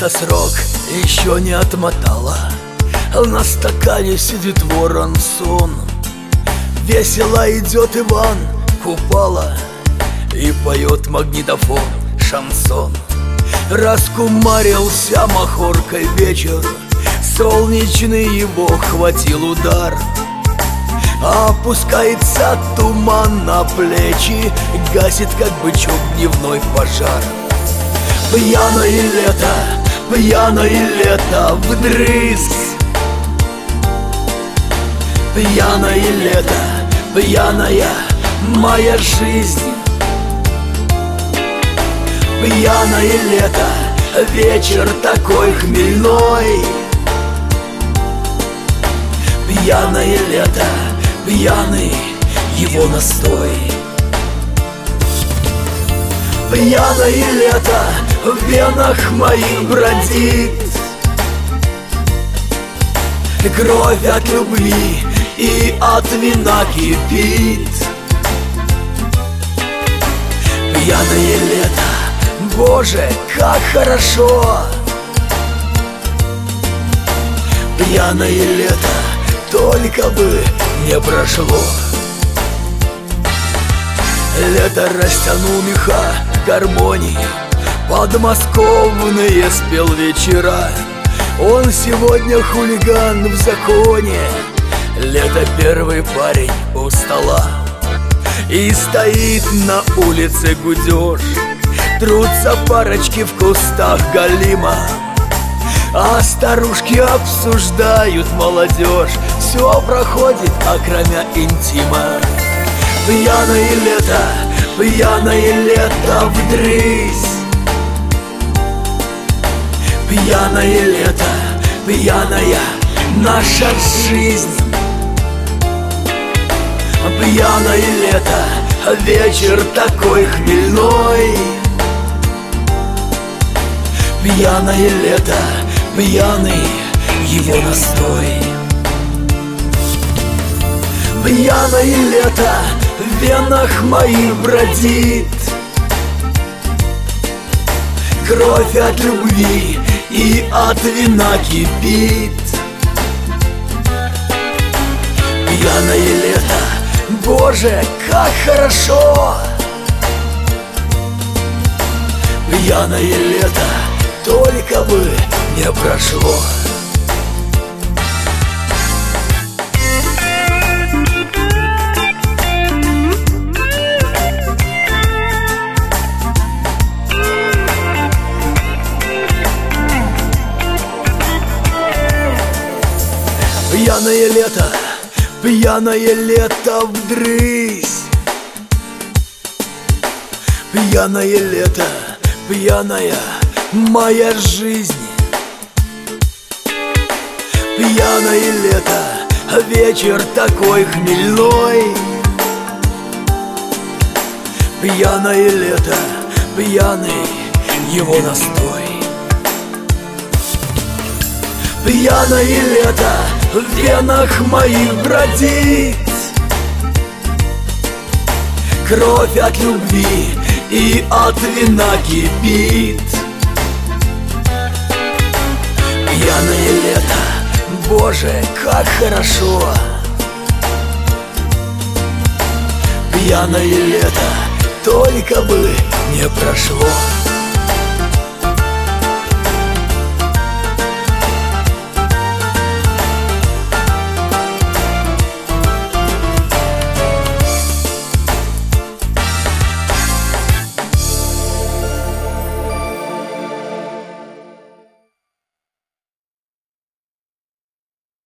Лето срок еще не отмотало, на стакане сидит ворон сон. Весело идет Иван Купала и поет магнитофон шансон. Раскумарился махоркой вечер, солнечный его хватил удар. Опускается туман на плечи, гасит, как бычок, дневной пожар. Пьяное лето вдрызг. Пьяное лето, пьяная моя жизнь. Пьяное лето, вечер такой хмельной. Пьяное лето, пьяный его настой. Пьяное лето в венах моих бродит, кровь от любви и от вина кипит. Пьяное лето, Боже, как хорошо. Пьяное лето, только бы не прошло. Лето растянул меха гармонии, подмосковные спел вечера. Он сегодня хулиган в законе, лето первый парень у стола. И стоит на улице гудеж, трутся парочки в кустах галима, а старушки обсуждают молодежь. Все проходит, окромя интима. Пьяное лето вдрызг. Пьяное лето, пьяная наша жизнь. Пьяное лето, вечер такой хмельной. Пьяное лето, пьяный его настой. Пьяное лето в венах моих бродит, кровь от любви и от вина кипит. Пьяное лето, Боже, как хорошо. Пьяное лето, только бы не прошло. Пьяное лето вдрызг. Пьяное лето, пьяная моя жизнь. Пьяное лето, вечер такой хмельной. Пьяное лето, пьяный его настой. Пьяное лето в венах моих бродит, кровь от любви и от вина кипит. Пьяное лето, Боже, как хорошо. Пьяное лето, только бы не прошло.